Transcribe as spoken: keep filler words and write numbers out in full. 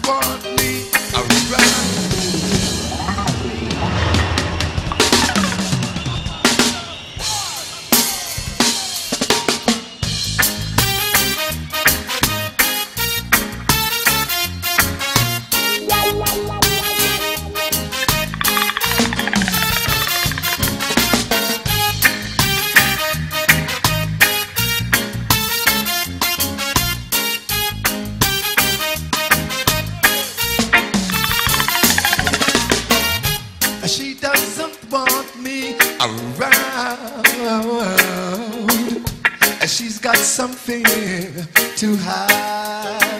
want me around. She doesn't want me around. She's got something to hide.